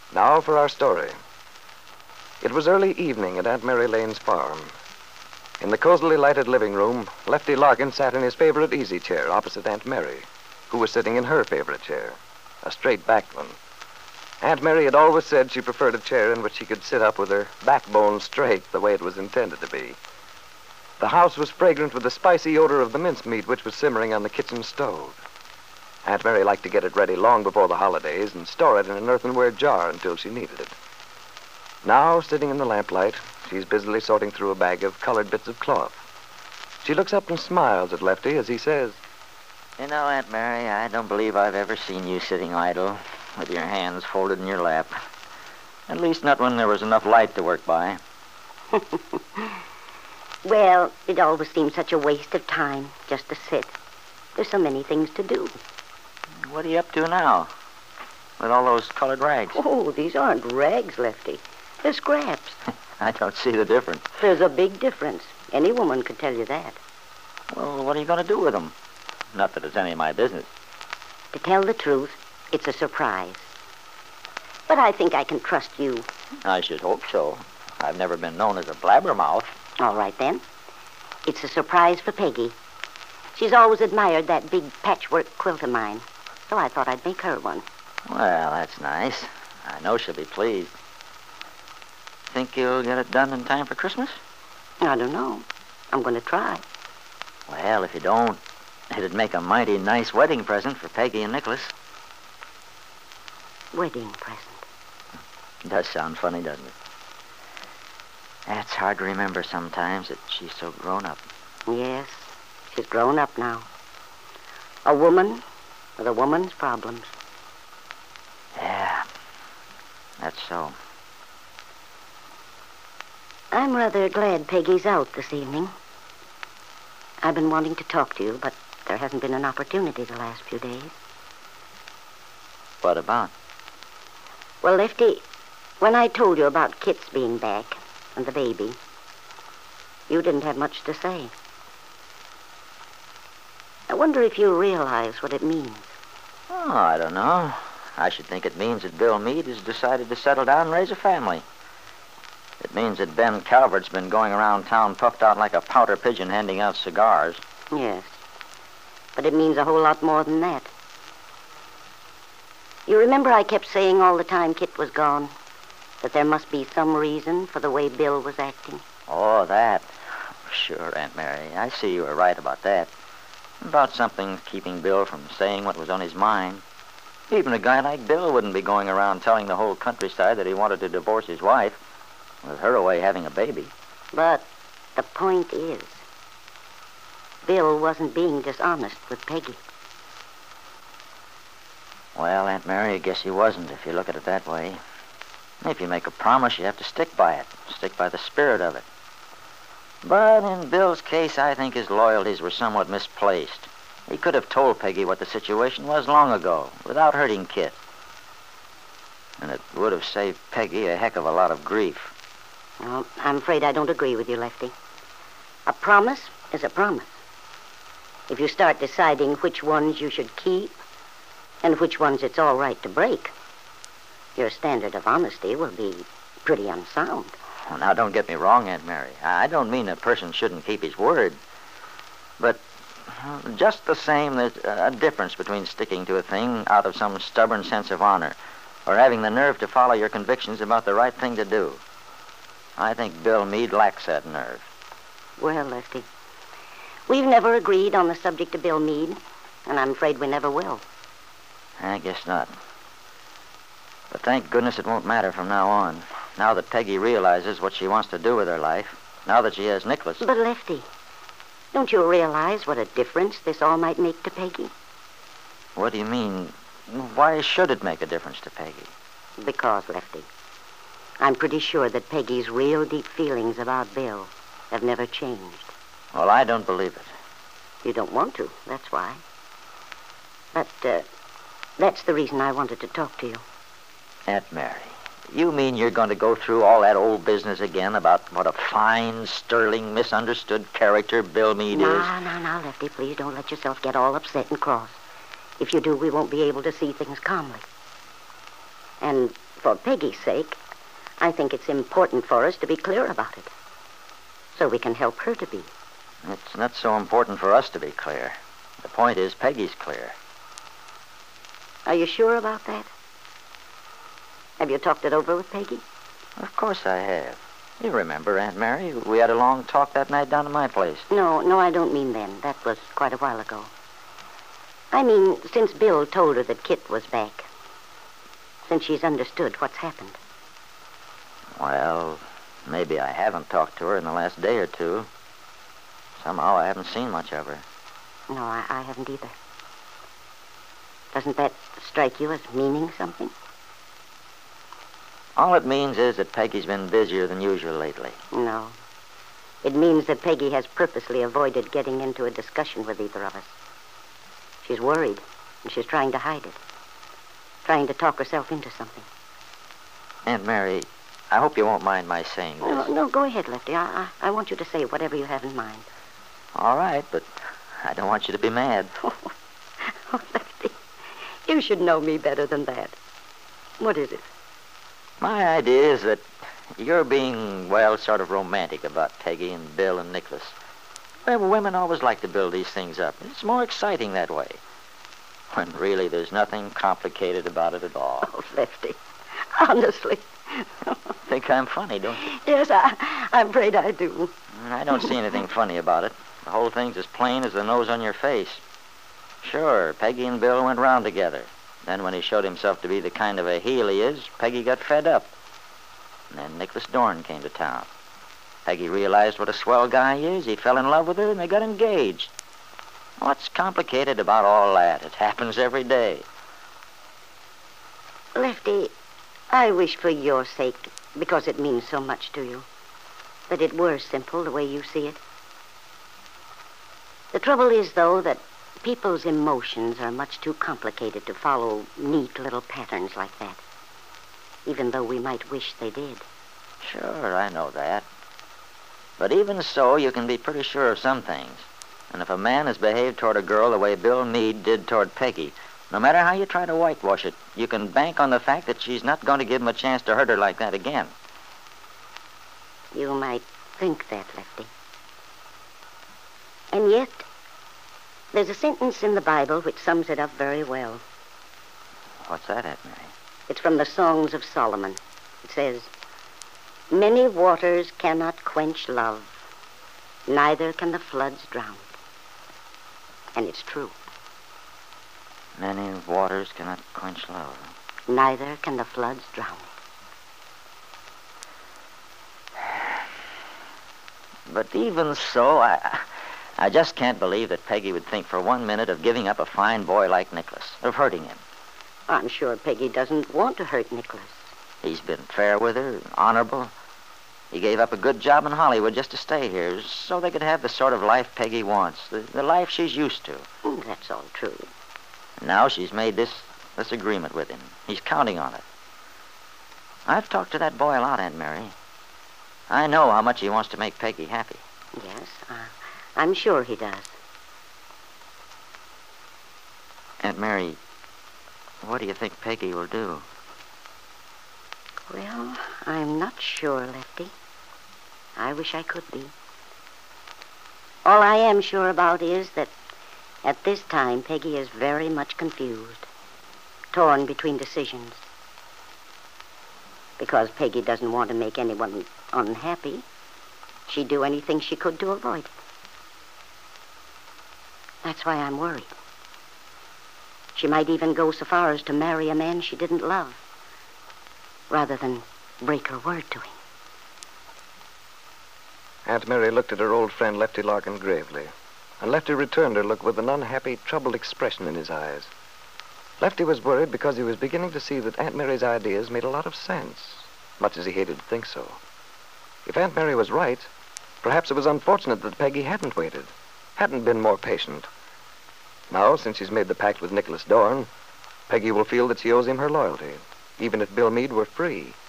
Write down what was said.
Now for our story. It was early evening at Aunt Mary Lane's farm. In the cozily lighted living room, Lefty Larkin sat in his favorite easy chair opposite Aunt Mary, who was sitting in her favorite chair, a straight-backed one. Aunt Mary had always said she preferred a chair in which she could sit up with her backbone straight the way it was intended to be. The house was fragrant with the spicy odor of the mincemeat which was simmering on the kitchen stove. Aunt Mary liked to get it ready long before the holidays and store it in an earthenware jar until she needed it. Now, sitting in the lamplight, she's busily sorting through a bag of colored bits of cloth. She looks up and smiles at Lefty as he says, You know, Aunt Mary, I don't believe I've ever seen you sitting idle with your hands folded in your lap. At least not when there was enough light to work by. Well, it always seems such a waste of time just to sit. There's so many things to do. What are you up to now with all those colored rags? Oh, these aren't rags, Lefty. They're scraps. I don't see the difference. There's a big difference. Any woman could tell you that. Well, what are you going to do with them? Not that it's any of my business. To tell the truth, it's a surprise. But I think I can trust you. I should hope so. I've never been known as a blabbermouth. All right, then. It's a surprise for Peggy. She's always admired that big patchwork quilt of mine, so I thought I'd make her one. Well, that's nice. I know she'll be pleased. Think you'll get it done in time for Christmas? I don't know. I'm going to try. Well, if you don't, it'd make a mighty nice wedding present for Peggy and Nicholas. Wedding present. Does sound funny, doesn't it? It's hard to remember sometimes that she's so grown up. Yes, she's grown up now. A woman with a woman's problems. Yeah, that's so. I'm rather glad Peggy's out this evening. I've been wanting to talk to you, but there hasn't been an opportunity the last few days. What about? Well, Lefty, when I told you about Kit's being back and the baby, you didn't have much to say. I wonder if you realize what it means. Oh, I don't know. I should think it means that Bill Meade has decided to settle down and raise a family. It means that Ben Calvert's been going around town puffed out like a pouter pigeon handing out cigars. Yes, but it means a whole lot more than that. You remember I kept saying all the time Kit was gone that there must be some reason for the way Bill was acting? Oh, that. Sure, Aunt Mary. I see you were right about that. About something keeping Bill from saying what was on his mind. Even a guy like Bill wouldn't be going around telling the whole countryside that he wanted to divorce his wife, with her away having a baby. But the point is, Bill wasn't being dishonest with Peggy. Well, Aunt Mary, I guess he wasn't, if you look at it that way. If you make a promise, you have to stick by it. Stick by the spirit of it. But in Bill's case, I think his loyalties were somewhat misplaced. He could have told Peggy what the situation was long ago, without hurting Kit. And it would have saved Peggy a heck of a lot of grief. Well, I'm afraid I don't agree with you, Lefty. A promise is a promise. If you start deciding which ones you should keep and which ones it's all right to break, your standard of honesty will be pretty unsound. Well, now, don't get me wrong, Aunt Mary. I don't mean a person shouldn't keep his word. But just the same, there's a difference between sticking to a thing out of some stubborn sense of honor or having the nerve to follow your convictions about the right thing to do. I think Bill Meade lacks that nerve. Well, Lefty, we've never agreed on the subject of Bill Meade, and I'm afraid we never will. I guess not. But thank goodness it won't matter from now on. Now that Peggy realizes what she wants to do with her life, now that she has Nicholas. But, Lefty, don't you realize what a difference this all might make to Peggy? What do you mean? Why should it make a difference to Peggy? Because, Lefty, I'm pretty sure that Peggy's real deep feelings about Bill have never changed. Well, I don't believe it. You don't want to, that's why. But, that's the reason I wanted to talk to you. Aunt Mary, you mean you're going to go through all that old business again about what a fine, sterling, misunderstood character Bill Meade is? Now, Lefty, please don't let yourself get all upset and cross. If you do, we won't be able to see things calmly. And For Peggy's sake, I think it's important for us to be clear about it. So we can help her to be. It's not so important for us to be clear. The point is Peggy's clear. Are you sure about that? Have you talked it over with Peggy? Of course I have. You remember, Aunt Mary, we had a long talk that night down at my place. No, I don't mean then. That was quite a while ago. I mean, since Bill told her that Kit was back. Since she's understood what's happened. Well, maybe I haven't talked to her in the last day or two. Somehow I haven't seen much of her. No, I haven't either. Doesn't that strike you as meaning something? All it means is that Peggy's been busier than usual lately. No. It means that Peggy has purposely avoided getting into a discussion with either of us. She's worried, and she's trying to hide it. Trying to talk herself into something. Aunt Mary, I hope you won't mind my saying this. No, go ahead, Lefty. I want you to say whatever you have in mind. All right, but I don't want you to be mad. Oh, Lefty, you should know me better than that. What is it? My idea is that you're being, well, sort of romantic about Peggy and Bill and Nicholas. Well, women always like to build these things up. It's more exciting that way. When really there's nothing complicated about it at all. Oh, Lefty, honestly. Think I'm funny, don't you? Yes, I'm afraid I do. I don't see anything funny about it. The whole thing's as plain as the nose on your face. Sure, Peggy and Bill went round together. Then when he showed himself to be the kind of a heel he is, Peggy got fed up. And then Nicholas Dorn came to town. Peggy realized what a swell guy he is. He fell in love with her, and they got engaged. What's complicated about all that? It happens every day. Lefty, I wish for your sake, because it means so much to you, that it were simple the way you see it. The trouble is, though, that people's emotions are much too complicated to follow neat little patterns like that, even though we might wish they did. Sure, I know that. But even so, you can be pretty sure of some things. And if a man has behaved toward a girl the way Bill Meade did toward Peggy, no matter how you try to whitewash it, you can bank on the fact that she's not going to give him a chance to hurt her like that again. You might think that, Lefty. And yet, there's a sentence in the Bible which sums it up very well. What's that, Aunt Mary? It's from the Songs of Solomon. It says, "Many waters cannot quench love, neither can the floods drown it." And it's true. Many waters cannot quench love. Neither can the floods drown it. But even so, I just can't believe that Peggy would think for 1 minute of giving up a fine boy like Nicholas, of hurting him. I'm sure Peggy doesn't want to hurt Nicholas. He's been fair with her, honorable. He gave up a good job in Hollywood just to stay here so they could have the sort of life Peggy wants, the life she's used to. That's all true. And now she's made this agreement with him. He's counting on it. I've talked to that boy a lot, Aunt Mary. I know how much he wants to make Peggy happy. Yes, I'm sure he does. Aunt Mary, what do you think Peggy will do? Well, I'm not sure, Lefty. I wish I could be. All I am sure about is that at this time, Peggy is very much confused, torn between decisions. Because Peggy doesn't want to make anyone unhappy, she'd do anything she could to avoid it. That's why I'm worried. She might even go so far as to marry a man she didn't love, rather than break her word to him. Aunt Mary looked at her old friend Lefty Larkin gravely, and Lefty returned her look with an unhappy, troubled expression in his eyes. Lefty was worried because he was beginning to see that Aunt Mary's ideas made a lot of sense, much as he hated to think so. If Aunt Mary was right, perhaps it was unfortunate that Peggy hadn't waited, hadn't been more patient. Now, since she's made the pact with Nicholas Dorn, Peggy will feel that she owes him her loyalty, even if Bill Meade were free.